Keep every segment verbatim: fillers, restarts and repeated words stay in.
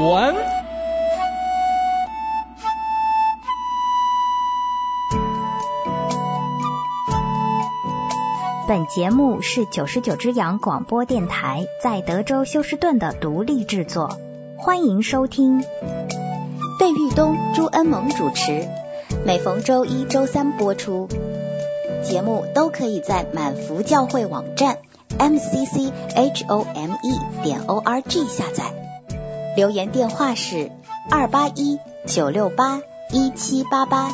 文。 本节目是九十九只羊广播电台在德州休斯顿的独立制作，欢迎收听。 费玉东、朱恩萌主持，每逢周一、周三播出。节目都可以在满福教会网站 m c c h o m e 点 o r g 下载。留言电话是二八一九六八一七八八。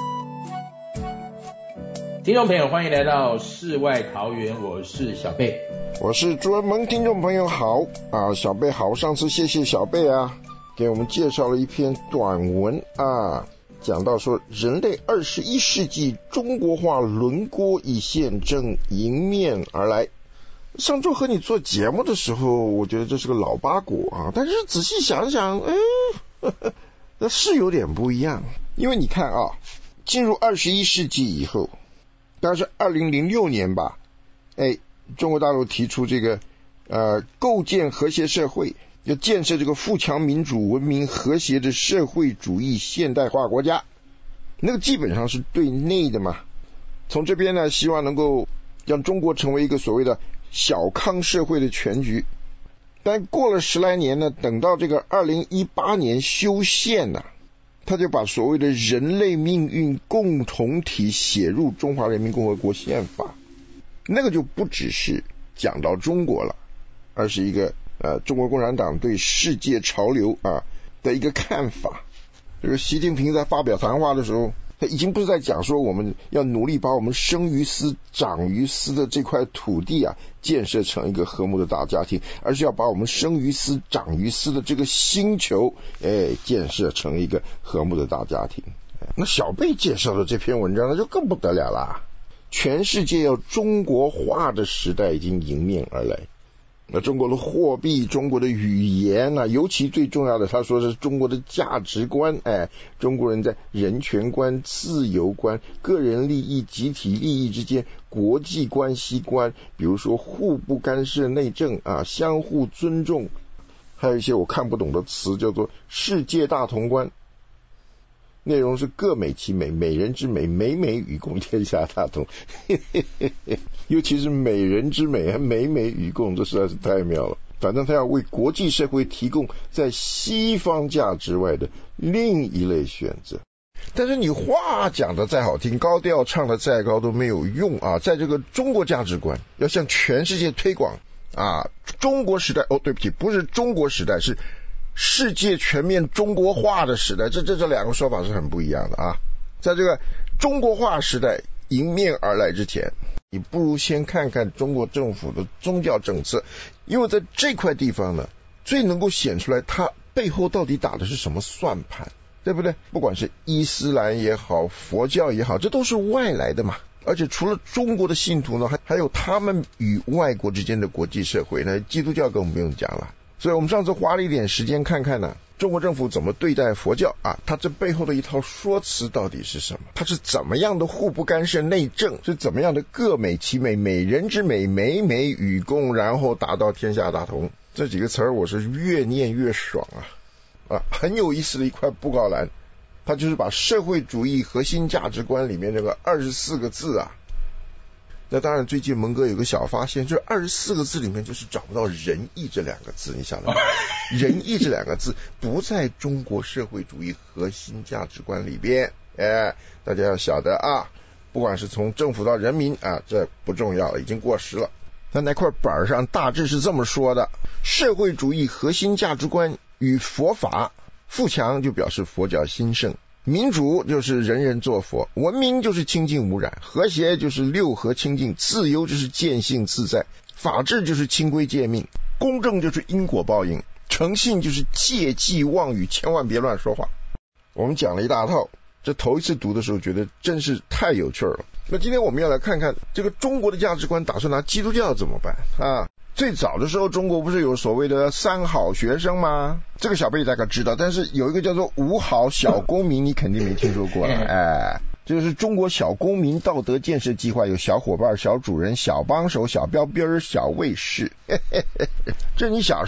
听众朋友，欢迎来到世外桃源，我是小贝， 我是朱恩萌。听众朋友好啊，小贝好，上次谢谢小贝啊，给我们介绍了一篇短文啊，讲到说人类二十一世纪中国化轮廓一线正迎面而来。上周和你做节目的时候，我觉得这是个老八股啊，但是仔细想想，哎，呵呵，那是有点不一样。因为你看啊，进入二十一世纪以后，当然是二零零六年吧，哎，中国大陆提出这个呃构建和谐社会，要建设这个富强民主文明和谐的社会主义现代化国家。那个基本上是对内的嘛，从这边呢希望能够让中国成为一个所谓的小康社会的全局。但过了十来年呢，等到这个二零一八年修宪呢，他就把所谓的人类命运共同体写入中华人民共和国宪法。那个就不只是讲到中国了，而是一个呃中国共产党对世界潮流啊的一个看法。这个习近平在发表谈话的时候，他已经不是在讲说我们要努力把我们生于斯长于斯的这块土地啊建设成一个和睦的大家庭，而是要把我们生于斯长于斯的这个星球哎建设成一个和睦的大家庭。那小贝介绍的这篇文章那就更不得了啦，全世界要中国化的时代已经迎面而来。那中国的货币，中国的语言啊，尤其最重要的，他说是中国的价值观，哎，中国人在人权观、自由观、个人利益、集体利益之间国际关系观，比如说互不干涉内政啊，相互尊重，还有一些我看不懂的词叫做世界大同观。内容是各美其美，美人之美，美美与共，天下大同。尤其是美人之美，美美与共，这实在是太妙了。反正他要为国际社会提供在西方价值外的另一类选择。但是你话讲的再好听，高调唱的再高都没有用啊！在这个中国价值观要向全世界推广啊，中国时代，哦，对不起，不是中国时代，是世界全面中国化的时代，这这这两个说法是很不一样的啊。在这个中国化时代迎面而来之前，你不如先看看中国政府的宗教政策，因为在这块地方呢，最能够显出来它背后到底打的是什么算盘，对不对？不管是伊斯兰也好，佛教也好，这都是外来的嘛。而且除了中国的信徒呢，还还有他们与外国之间的国际社会呢，基督教更不用讲了。所以我们上次花了一点时间看看呢，中国政府怎么对待佛教啊，它这背后的一套说辞到底是什么？它是怎么样的互不干涉内政，是怎么样的各美其美，美人之美，美美与共，然后达到天下大同。这几个词儿我是越念越爽啊啊，很有意思的一块布告栏，它就是把社会主义核心价值观里面这个二十四个字啊。那当然最近蒙哥有个小发现，这二十四个字里面就是找不到仁义这两个字，你想到吗？仁义这两个字不在中国社会主义核心价值观里边，哎，大家要晓得啊，不管是从政府到人民啊，这不重要了，已经过时了。那那块板上大致是这么说的：社会主义核心价值观与佛法，富强就表示佛教兴盛，民主就是人人做佛，文明就是清净无染，和谐就是六合清净，自由就是见性自在，法治就是清规诫命，公正就是因果报应，诚信就是戒忌妄语，千万别乱说话。我们讲了一大套，这头一次读的时候觉得真是太有趣了。那今天我们要来看看这个中国的价值观打算拿基督教怎么办啊？最早的时候中国不是有所谓的三好学生吗？这个小贝大概知道，但是有一个叫做五好小公民你肯定没听说过了。哎，这就是中国小公民道德建设计划，有小伙伴、小主人、小帮手、小标兵、小卫士。这你小时候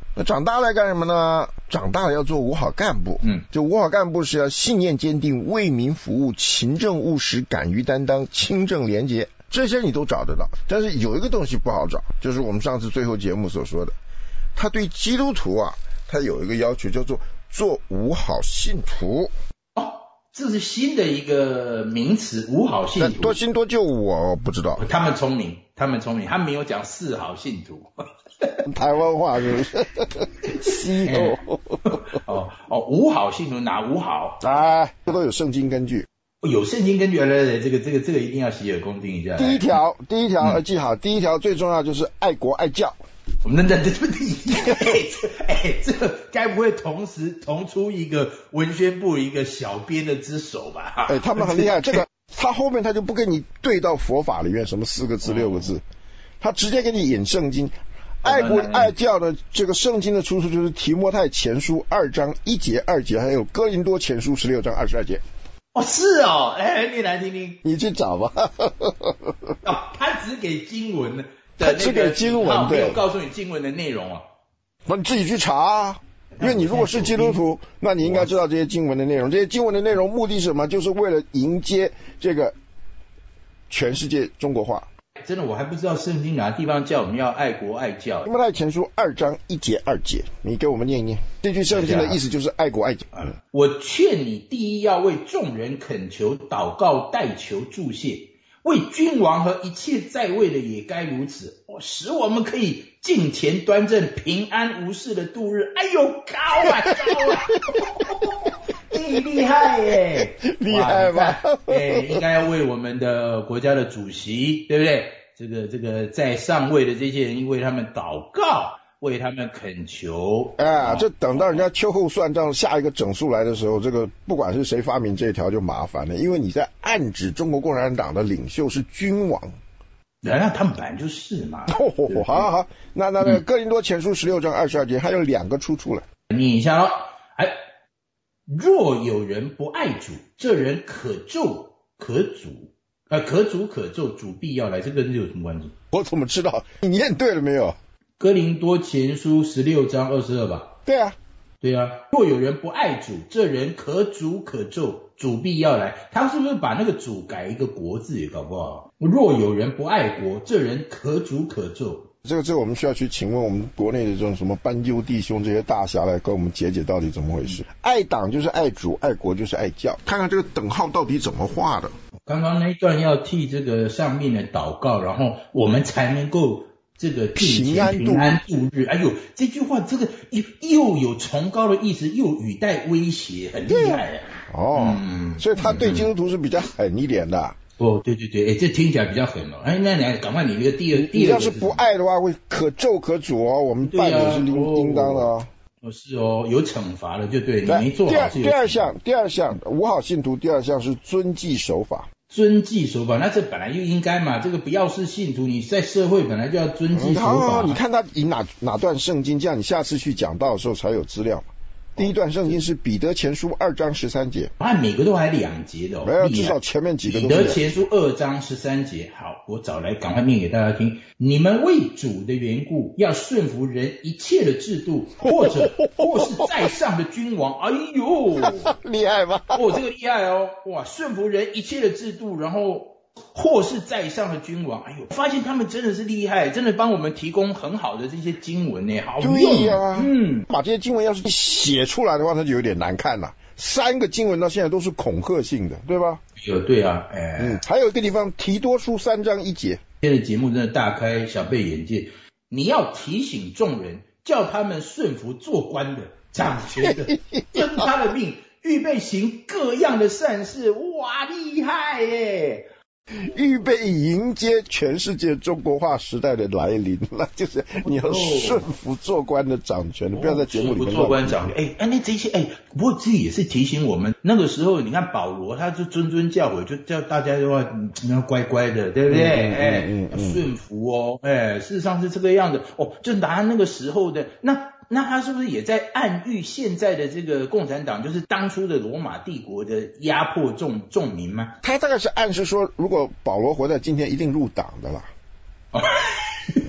那长大来干什么呢？长大了要做五好干部。 嗯， 就五好干部是要信念坚定、为民服务、勤政务实、敢于担当、清正廉洁，这些你都找得到。但是有一个东西不好找，就是我们上次最后节目所说的，他对基督徒啊，他有一个要求，叫做做五好信徒。 哦，这是新的一个名词，五好信徒。 多新多旧我不知道。 他们聪明，他们聪明，他没有讲四好信徒。 台湾话是不是？西欧。 哦哦，五好信徒哪五好？ 哎，这都有圣经根据。 有圣经根据，来来来，这个这个这个一定要洗耳恭听一下。 第一条，第一条要记好，第一条最重要就是爱国爱教。 我们那这这哎，这个该不会同时同出一个文宣部一个小编的之手吧？ 哎，他们很厉害，这个他后面他就不跟你对到佛法里面什么四个字六个字，他直接给你引圣经。爱国爱教的这个圣经的出处就是提摩太前书二章一节二节，还有哥林多前书十六章二十二节。 哦，是哦，哎，你来听听， 你去找吧。 哦，他只给经文的， 他只给经文，对， 没有告诉你经文的内容啊。 那你自己去查啊，因为你如果是基督徒，那你应该知道这些经文的内容。这些经文的内容目的是什么？就是为了迎接这个全世界中国化。 真的，我还不知道圣经哪地方叫我们要爱国爱教。 提摩太前书二章一节二节，你给我们念一念。这句圣经的意思就是爱国爱教。 嗯、我劝你第一要为众人恳求、祷告、代求、祝谢，为君王和一切在位的也该如此，哦，使我们可以敬虔端正、平安无事的度日。哎呦，高啊高啊！你厉害耶， 厉害吧？ 哎，应该要为我们的国家的主席，对不对？这个这个在上位的这些人，为他们祷告，为他们恳求。 哎，这等到人家秋后算账，下一个整数来的时候，这个不管是谁发明这一条就麻烦了，因为你在暗指中国共产党的领袖是君王。 那他们本来就是嘛。 哦，好好好，那那那哥林多前书十六章二十二节还有两个出处了， 念一下喽。哎。若有人不爱主，这人可咒可诅，呃，可诅可咒，主必要来。这跟这有什么关系？ 我怎么知道？你念对了没有？ 哥林多前书十六章二十二吧。 对啊， 对啊。若有人不爱主，这人可诅可咒，主必要来。他是不是把那个主改一个国字也搞不好？若有人不爱国，这人可诅可咒。 这个这个我们需要去请问我们国内的这种什么斑鸠弟兄这些大侠来跟我们解解到底怎么回事。爱党就是爱主，爱国就是爱教，看看这个等号到底怎么画的。 刚刚那一段要替这个上面的祷告，然后我们才能够这个平安平安度日。哎呦，这句话这个又又有崇高的意思，又语带威胁，很厉害。 哦、嗯，所以他对基督徒是比较狠一点的。 哦，对对对，哎，这听起来比较狠哦。哎，那你赶快你那个第二第二， 你要是不爱的话，会可咒可诅哦。我们办也是应应当的哦。 哦，是哦，有惩罚的，就对，你没做好是有。 第二项，第二项，五好信徒第二项是遵纪守法。 遵纪守法，那这本来就应该嘛。这个不要是信徒，你在社会本来就要遵纪守法。 嗯、好，你看他引哪哪段圣经，这样你下次去讲道的时候才有资料嘛。第一段圣经是彼得前书二章十三节， 啊，每个都还两节的哦， 没有，至少前面几个都是。 彼得前书二章十三节，好，我找来赶快念给大家听。你们为主的缘故，要顺服人一切的制度，或者或是在上的君王。哎呦， 厉害吧？ 哦，这个厉害哦，哇，顺服人一切的制度，然后。或是在上的君王，哎呦，发现他们真的是厉害，真的帮我们提供很好的这些经文呢，好用。 对呀、啊，嗯，把这些经文要是写出来的话，那就有点难看了。三个经文到现在都是恐吓性的，对吧？ 有对啊，哎， 嗯，还有一个地方提多书三章一节， 今天的节目真的大开小贝眼界。你要提醒众人，叫他们顺服做官的、掌权的，遵他的命，预备行各样的善事。哇，厉害耶！ 预备迎接全世界中国化时代的来临，那就是你要顺服做官的掌权的，哦、不要在节目里面做官掌权。哎，哎，那这些哎，不过这也是提醒我们，那个时候你看保罗，他就谆谆教诲，就叫大家要要乖乖的，对不对？嗯、哎、嗯嗯，要顺服哦。哎，事实上是这个样子哦，就拿那个时候的那。那他是不是也在暗喻现在的这个共产党，就是当初的罗马帝国的压迫众众民吗？ 他大概是暗示说，如果保罗活在今天，一定入党的啦。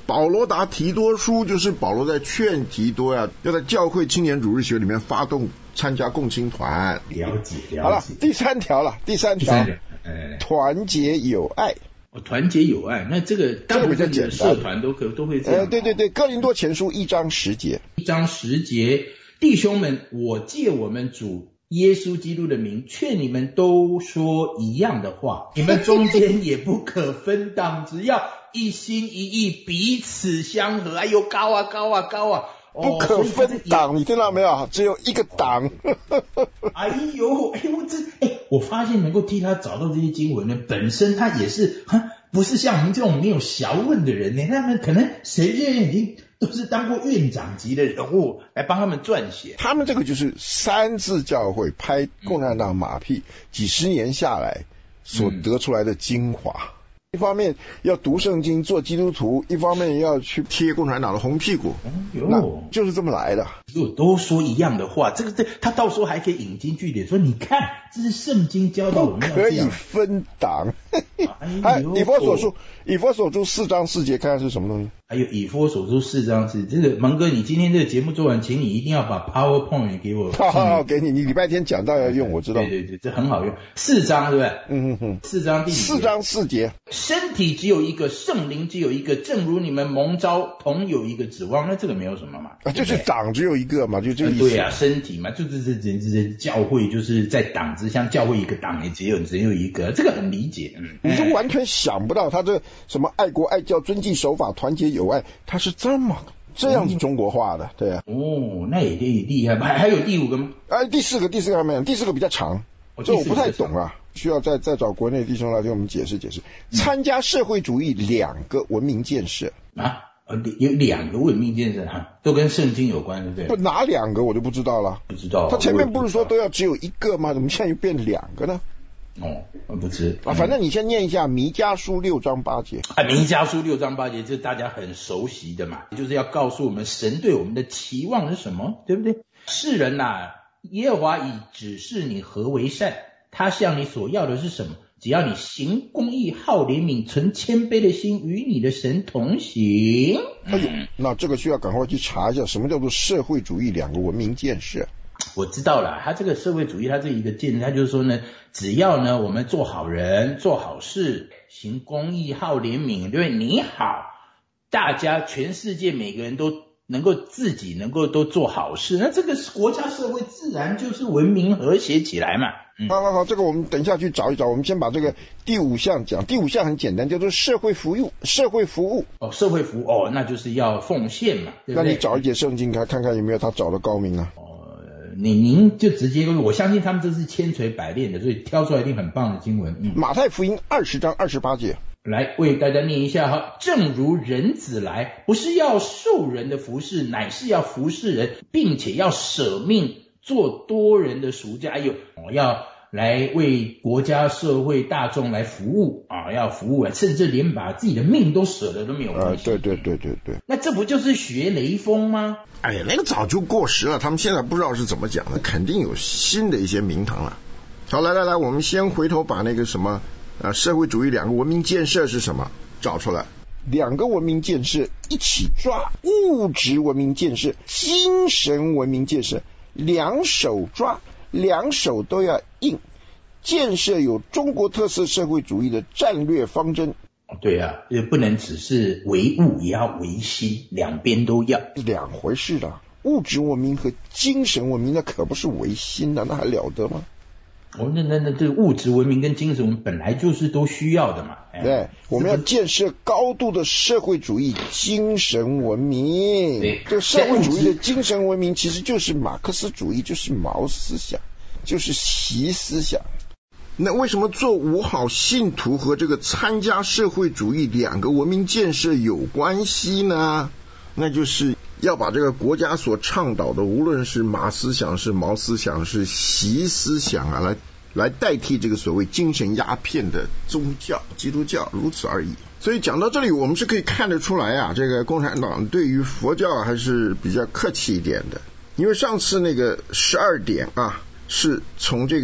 保罗达提多书就是保罗在劝提多呀，要在教会青年主日学里面发动参加共青团。 了解了解。 好了，第三条了，第三条， 哎， 团结友爱。 哦，团结友爱，那这个大部分的社团都可都会这样。 呃，对对对，哥林多前书一章十节， 一章十节，弟兄们，我借我们主耶稣基督的名，劝你们都说一样的话，你们中间也不可分党，只要一心一意，彼此相合。哎呦，高啊高啊高啊！ 不可分党，你听到没有？只有一个党。 哎呦，哎呦，这哎，我发现能够替他找到这些经文呢，本身他也是哈，不是像我们这种没有学问的人呢，他们可能谁现在已经都是当过院长级的人物来帮他们撰写。 他们这个就是三自教会拍共产党马屁、嗯、几十年下来所得出来的精华。嗯，一方面要读圣经做基督徒，一方面要去贴共产党的红屁股，那就是这么来的。 如果都说一样的话，这个这他到时候还可以引经据典，说你看这是圣经教导我们要这样， 不可以分党。还有以弗所书，以弗所书四章四节，看看是什么东西。 还有以弗所书四章四，这个蒙哥，你今天这个节目做完，请你一定要把 PowerPoint 给我。 好好好，给你，你礼拜天讲到要用，我知道。 对对对，这很好用。四章对不对？ 嗯嗯嗯。 四章第几节？ 四章四节。 身体只有一个，圣灵只有一个，正如你们蒙召同有一个指望，那这个没有什么嘛。 啊，就是党只有一个嘛，就这个意思。 对啊，身体嘛，就是这这这教会就是在党之像教会一个党也只有只有一个，这个很理解。嗯， 你就完全想不到他这什么爱国爱教、遵纪守法、团结友爱，他是这么这样子中国化的，对啊。 哦，那也厉厉害，还还有第五个吗？ 哎，第四个，第四个还没有，第四个比较长，这、哦、我不太懂啊，需要再再找国内弟兄来给我们解释解释。嗯、参加社会主义两个文明建设啊，有两个文明建设哈，都跟圣经有关，对不对？ 不，哪两个我就不知道了。 不知道。 他前面不是说都要只有一个吗？怎么现在又变两个呢？ 哦，不知啊，反正你先念一下弥迦书六章八节。 啊，弥迦书六章八节，这大家很熟悉的嘛，就是要告诉我们神对我们的期望是什么，对不对？世人呐、啊，耶和华已指示你何为善，他向你所要的是什么？只要你行公义、好怜悯、存谦卑的心，与你的神同行。 哎呦，那这个需要赶快去查一下，什么叫做社会主义两个文明建设？ 我知道了，他这个社会主义，他这一个建设，他就是说呢，只要呢我们做好人、做好事、行公义、好怜悯，对不对？你好，大家全世界每个人都能够自己能够都做好事，那这个国家社会自然就是文明和谐起来嘛。嗯、 好好好，这个我们等一下去找一找。我们先把这个第五项讲。第五项很简单，叫做社会服务。社会服务哦，社会服务哦，那就是要奉献嘛，对不对？ 那你找一节圣经看看看有没有他找的高明啊？ 你您就直接，我相信他们这是千锤百炼的，所以挑出来一定很棒的经文。嗯、 马太福音二十章二十八节， 来为大家念一下哈。正如人子来，不是要受人的服侍，乃是要服侍人，并且要舍命做多人的赎价。有要来为国家社会大众来服务啊，要服务啊，甚至连把自己的命都舍了都没有关系。 呃，对对对对对。 那这不就是学雷锋吗？ 哎呀，那个早就过时了，他们现在不知道是怎么讲的，肯定有新的一些名堂了。好，来来来，我们先回头把那个什么啊，社会主义两个文明建设是什么找出来。两个文明建设一起抓，物质文明建设、精神文明建设，两手抓，两手都要硬。建设有中国特色社会主义的战略方针。 对啊，也不能只是唯物，也要唯心，两边都要。 两回事的，物质文明和精神文明那可不是唯心的，那还了得吗？ 哦，那那那这个物质文明跟精神文明本来就是都需要的嘛。哎、 对，我们要建设高度的社会主义精神文明。对，这个社会主义的精神文明其实就是马克思主义，就是毛思想，就是习思想。那为什么做五好信徒和这个参加社会主义两个文明建设有关系呢？那就是要把这个国家所倡导的，无论是马思想、是毛思想、是习思想啊，来来代替这个所谓精神鸦片的宗教基督教，如此而已。所以讲到这里，我们是可以看得出来啊，这个共产党对于佛教还是比较客气一点的。因为上次那个十二点啊，是从这个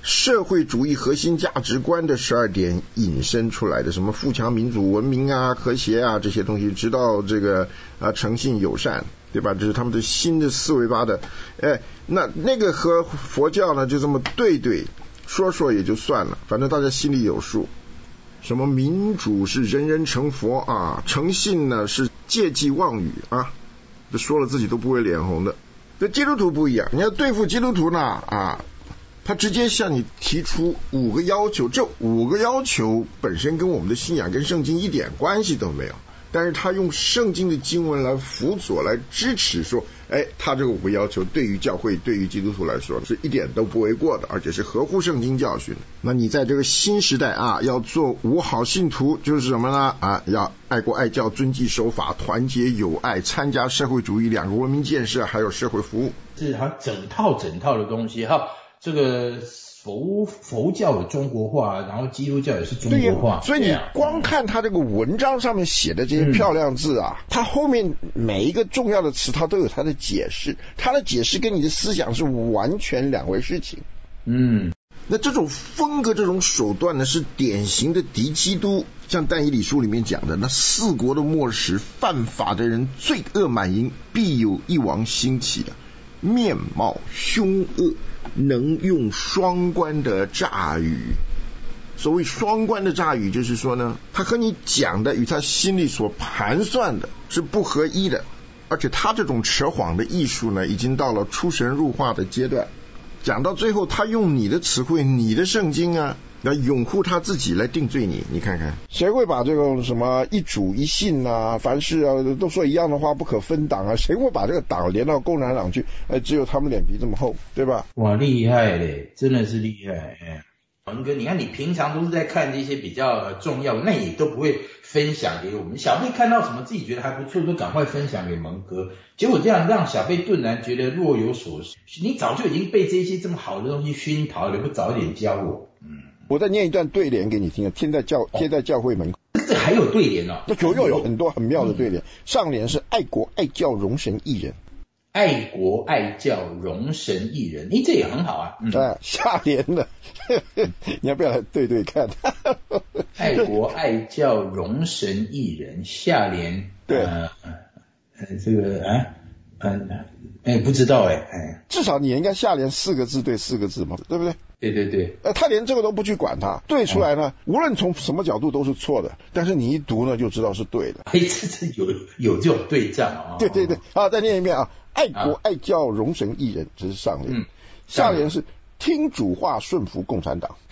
社会主义核心价值观的十二点引申出来的，什么富强、民主、文明啊、和谐啊这些东西，直到这个啊诚信、友善，对吧？这是他们的新的思维发的。哎，那那个和佛教呢就这么对对说说也就算了，反正大家心里有数。什么民主是人人成佛啊，诚信呢是戒忌妄语啊，这说了自己都不会脸红的。这基督徒不一样，你要对付基督徒呢啊。他直接向你提出五个要求，这五个要求本身跟我们的信仰跟圣经一点关系都没有，但是他用圣经的经文来辅佐来支持说，哎，他这个五个要求对于教会对于基督徒来说是一点都不为过的，而且是合乎圣经教训。那你在这个新时代啊，要做五好信徒就是什么呢啊？要爱国爱教、遵纪守法、团结友爱、参加社会主义两个文明建设，还有社会服务， 这是它整套整套的东西哈。这个佛佛教有中国化，然后基督教也是中国化， 所以你光看他这个文章上面写的这些漂亮字啊，嗯、他后面每一个重要的词，他都有他的解释，他的解释跟你的思想是完全两回事情。 嗯， 那这种风格、这种手段呢，是典型的敌基督，像但以理书里面讲的，那四国的末时，犯法的人罪恶满盈，必有一王兴起的，面貌凶恶。能用双关的诈语，所谓双关的诈语，就是说呢，他和你讲的与他心里所盘算的是不合一的，而且他这种扯谎的艺术呢，已经到了出神入化的阶段。讲到最后，他用你的词汇、你的圣经啊，来拥护他自己来定罪你。你看看，谁会把这种什么一主一信啊，凡事啊都说一样的话不可分党啊？谁会把这个党连到共产党去？哎，只有他们脸皮这么厚，对吧？ 哇，厉害嘞，真的是厉害。哎，文哥，你看你平常都是在看这些比较重要的，那也都不会分享给我们。小贝看到什么自己觉得还不错，都赶快分享给蒙哥。结果这样让小贝顿然觉得若有所失。你早就已经被这些这么好的东西熏陶了，不早一点教我？嗯。 我再念一段对联给你听，贴在教贴在教会门口。 这还有对联哦？ 这左右有很多很妙的对联。嗯、上联是爱国爱教容神益人， 爱国爱教容神益人，诶，这也很好啊。 嗯、啊，下联呢，你要不要来对对看？ 爱国爱教容神益人，下联对， 呃呃，这个啊。嗯，哎，不知道哎，哎， 至少你应该下联四个字对四个字嘛，对不对？ 对对对， 呃，他连这个都不去管它，对出来呢，嗯、无论从什么角度都是错的，但是你一读呢，就知道是对的。 哎，这这有有这种对仗啊、哦！ 对对对，好，再念一遍啊，爱国爱教容神益人，这是上联，嗯、下联是听主话顺服共产党。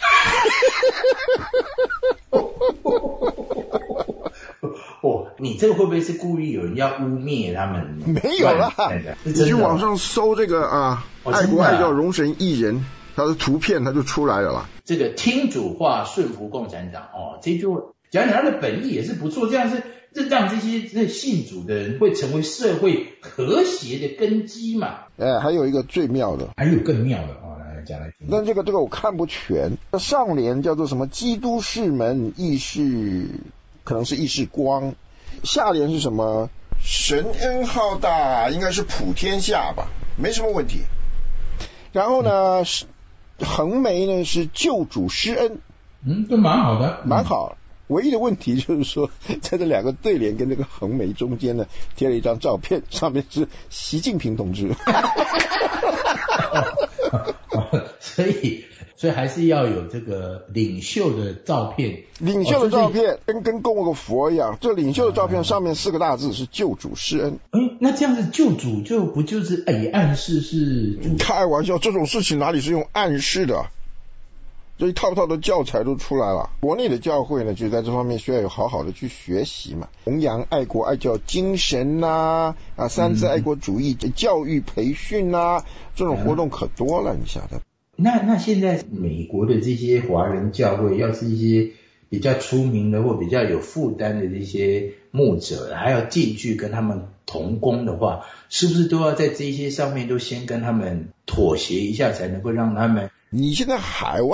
哦，你这个会不会是故意有人要污蔑他们？ 没有啦，你去网上搜这个啊， 哦、 爱国爱教容神益人，它的图片它就出来了啦。 这个听主话顺服共产党，哦，这就讲讲他的本意也是不错，这样是这让这些这信主的人会成为社会和谐的根基嘛。 哎，还有一个最妙的， 还有更妙的哦，来讲来听。 那这个这个我看不全，上联叫做什么？基督是门，义是。可能是义是光，下联是什么？神恩浩大，应该是普天下吧，没什么问题。然后呢，横眉呢是救主施恩， 嗯，都蛮好的， 蛮好。唯一的问题就是说，在这两个对联跟这个横眉中间呢，贴了一张照片，上面是习近平同志。 所以。所以还是要有这个领袖的照片， 领袖的照片、哦、跟跟供个佛一样。这领袖的照片上面四个大字是救主施恩。 哎，那这样子救主就不就是也暗示是？ 开玩笑，这种事情哪里是用暗示的？这一套套的教材都出来了。国内的教会呢，就在这方面需要有好好的去学习嘛，弘扬爱国爱教精神呐、啊，啊，三自爱国主义、嗯、教育培训呐，这种活动可多了，嗯、你晓得。 那那现在美国的这些华人教会，要是一些比较出名的或比较有负担的这些牧者，还要进去跟他们同工的话，是不是都要在这些上面都先跟他们妥协一下，才能够让他们？ 你现在海外的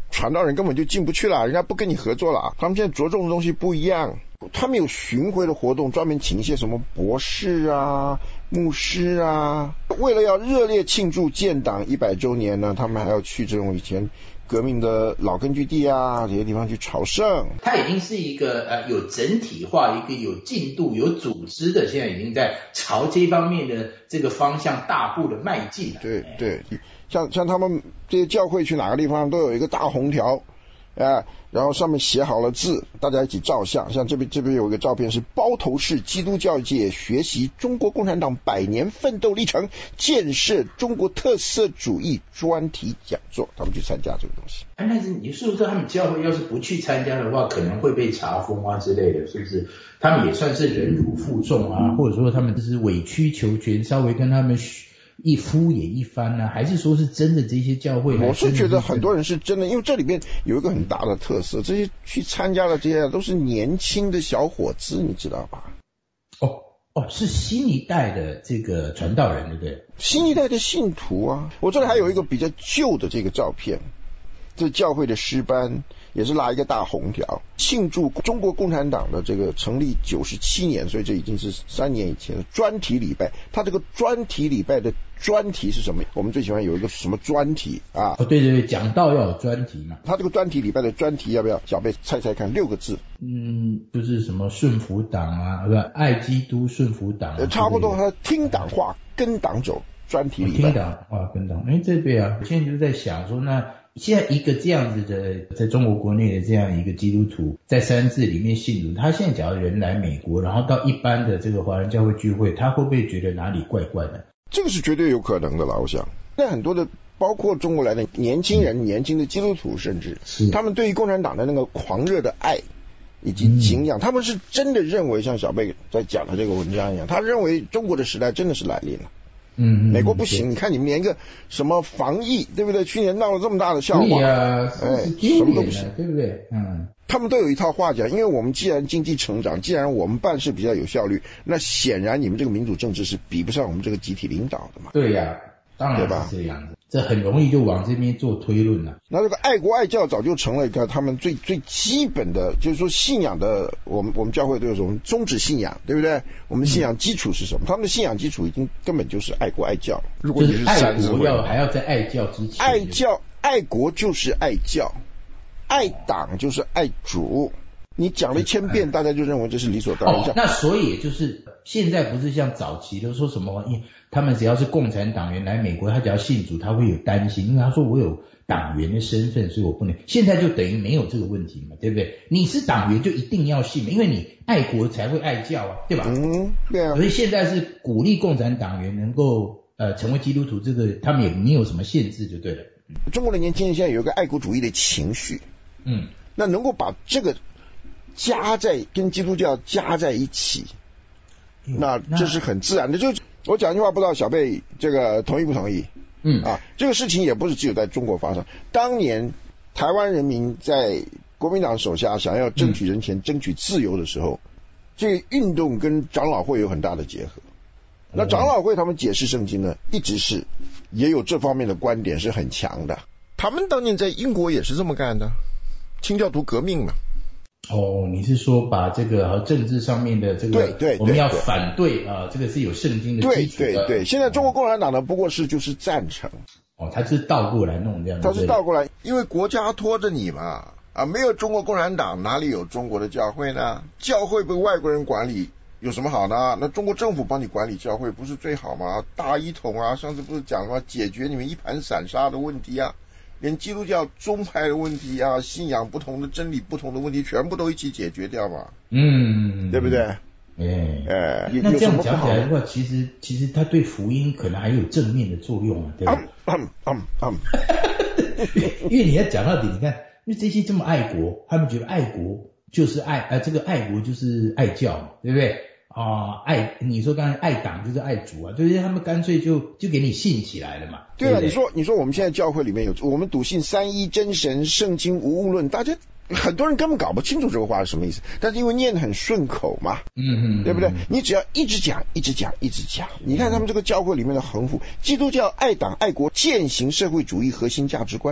传道人根本就进不去了，人家不跟你合作了。他们现在着重的东西不一样，他们有巡回的活动，专门请一些什么博士啊、牧师啊，为了要热烈庆祝建党一百周年呢，他们还要去这种以前革命的老根据地啊，这些地方去朝圣。 它已经是一个呃有整体化、一个有进度、有组织的，现在已经在朝这方面的这个方向大步的迈进了。 对对，像像他们这些教会去哪个地方都有一个大红条，哎，然后上面写好了字，大家一起照相。像这边这边有一个照片是包头市基督教界学习中国共产党百年奋斗历程，建设中国特色主义专题讲座，他们去参加这个东西。 哎，但是你是不是他们教会要是不去参加的话，可能会被查封啊之类的，是不是？他们也算是忍辱负重啊，或者说他们就是委曲求全，稍微跟他们一敷衍一番呢、啊，还是说是真的这些教会？ 我是觉得很多人是真的，因为这里边有一个很大的特色，这些去参加的这些都是年轻的小伙子，你知道吧？ 哦哦，是新一代的这个传道人，对不对？ 新一代的信徒啊，我这里还有一个比较旧的这个照片，这教会的诗班也是拉一个大红条，庆祝中国共产党的这个成立九十七年，所以这已经是三年以前的专题礼拜。它这个专题礼拜的专题是什么？我们最喜欢有一个什么专题啊？ 哦，对对对，讲道要有专题嘛。 它这个专题礼拜的专题要不要小贝猜猜看？六个字。 嗯，就是什么顺服党啊，不是爱基督顺服党、啊呃，差不多。它听党话，跟党走。专题礼拜。 听党话，跟党。哎，这边啊，我现在就在想说，那现在一个这样子的，在中国国内的这样一个基督徒，在三自里面信主，他现在假如人来美国，然后到一般的这个华人教会聚会，他会不会觉得哪里怪怪的？ 这个是绝对有可能的啦，我想。那很多的，包括中国来的年轻人、嗯、年轻的基督徒，甚至他们对于共产党的那个狂热的爱以及敬仰、嗯，他们是真的认为，像小贝在讲的这个文章一样，他认为中国的时代真的是来临了。 嗯， 美国不行，你看你们连个什么防疫，对不对？去年闹了这么大的笑话， 对啊， 哎，什么都不行， 对不对？嗯， 他们都有一套话讲，因为我们既然经济成长，既然我们办事比较有效率，那显然你们这个民主政治是比不上我们这个集体领导的嘛。 对呀、啊，当然是这样子，这很容易就往这边做推论了。 那这个爱国爱教早就成了一个他们最最基本的，就是说信仰的，我们我们教会都有什么宗旨信仰，对不对？我们信仰基础是什么？嗯、他们的信仰基础已经根本就是爱国爱教。如果你是爱国要还要在爱教之前， 爱教爱国就是爱教，爱党就是爱主。你讲了一千遍，大家就认为这是理所当然。 哦，那所以就是现在不是像早期都说什么，因为他们只要是共产党员来美国，他只要信主，他会有担心，因为他说我有党员的身份，所以我不能。现在就等于没有这个问题嘛，对不对？你是党员就一定要信，因为你爱国才会爱教啊，对吧？ 嗯，对啊。 所以现在是鼓励共产党员能够呃成为基督徒，这个他们也没有什么限制，就对了。 中国的年轻人现在有一个爱国主义的情绪， 嗯， 那能够把这个加在跟基督教加在一起，那这是很自然的。就我讲一句话，不知道小贝这个同意不同意？ 嗯啊，这个事情也不是只有在中国发生。当年台湾人民在国民党手下想要争取人权、嗯、争取自由的时候，这个运动跟长老会有很大的结合。那长老会他们解释圣经呢，一直是也有这方面的观点是很强的。他们当年在英国也是这么干的，清教徒革命嘛。 哦，你是说把这个和政治上面的这个， 对对对， 我们要反对啊，这个是有圣经的基础的。 对对对，现在中国共产党呢，不过是就是赞成。 哦，他是倒过来弄这样的。 他是倒过来，因为国家拖着你嘛，啊，没有中国共产党，哪里有中国的教会呢？教会被外国人管理有什么好呢？那中国政府帮你管理教会不是最好吗？大一统啊，上次不是讲了吗？解决你们一盘散沙的问题啊。连基督教宗派的问题啊，信仰不同的真理不同的问题，全部都一起解决掉嘛。 嗯， 对不对？ 哎、欸欸， 那这样讲起来的话，其实其实它对福音可能还有正面的作用啊，对吧？ 嗯嗯嗯， 因为你要讲到底，你看，因为这些这么爱国，他们觉得爱国就是爱，呃，这个爱国就是爱教嘛，对不对？啊，爱你说刚才爱党就是爱主啊，就是他们干脆就就给你信起来了嘛。 对啊， 对对， 你说你说我们现在教会里面有我们笃信三一真神，圣经无误论，大家很多人根本搞不清楚这个话是什么意思，但是因为念得很顺口嘛， 嗯嗯， 对不对？你只要一直讲，一直讲，一直讲，你看他们这个教会里面的横幅，基督教爱党爱国，践行社会主义核心价值观，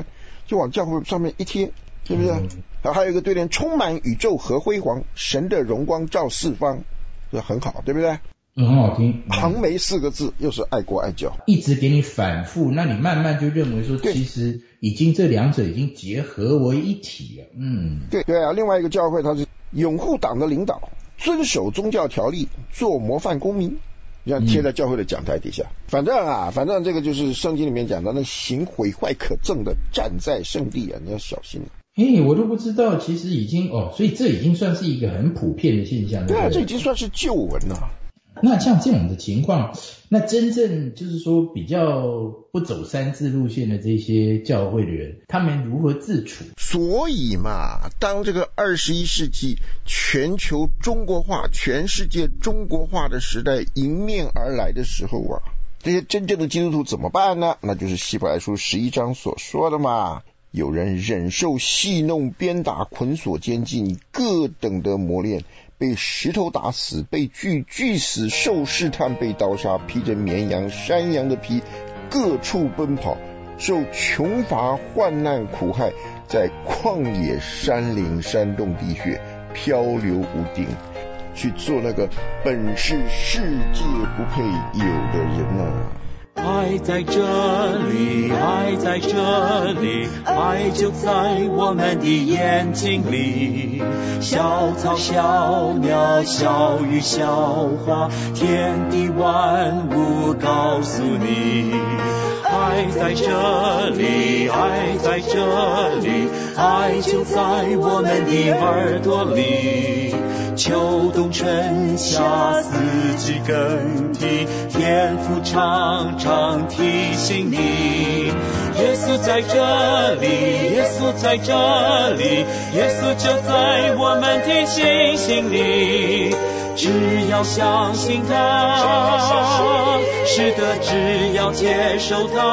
就往教会上面一贴，是不是？嗯、然后还有一个对联，充满宇宙和辉煌，神的荣光照四方，这很好，对不对？ 嗯，很好听。 横眉四个字又是爱国爱教， 一直给你反复，那你慢慢就认为说，其实已经这两者已经结合为一体了。嗯， 对对啊。另外一个教会，它是拥护党的领导，遵守宗教条例，做模范公民，这样贴在教会的讲台底下。嗯、反正啊，反正这个就是圣经里面讲的，那行毁坏可憎的，站在圣地啊，你要小心啊。 嘿，我都不知道，其实已经哦，所以这已经算是一个很普遍的现象。 对啊，这已经算是旧闻了。 那像这种的情况，那真正就是说比较不走三字路线的这些教会的人，他们如何自处？ 所以嘛，当这个二十一世纪全球中国化、全世界中国化的时代迎面而来的时候啊，这些真正的基督徒怎么办呢？那就是希伯来书十一章所说的嘛，有人忍受戏弄、鞭打、捆锁、监禁各等的磨练，被石头打死，被锯锯死，受试探，被刀杀，披着绵羊山羊的皮，各处奔跑，受穷乏患难苦害，在旷野山林山洞地穴漂流无定，去做那个本是世界不配有的人啊。 爱在这里，爱在这里，爱就在我们的眼睛里。小草小鸟小鱼小花，天地万物告诉你，爱在这里，爱在这里，爱就在我们的耳朵里。秋冬春夏四季更替，天父常常提醒你，耶稣在这里，耶稣在这里，耶稣就在我们的心心里。只要相信他，是的，只要接受他，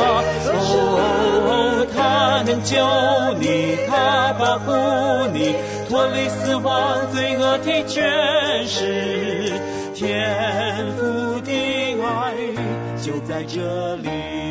哦，他能救你，他保护你，脱离死亡罪恶的权势，天父的爱就在这里。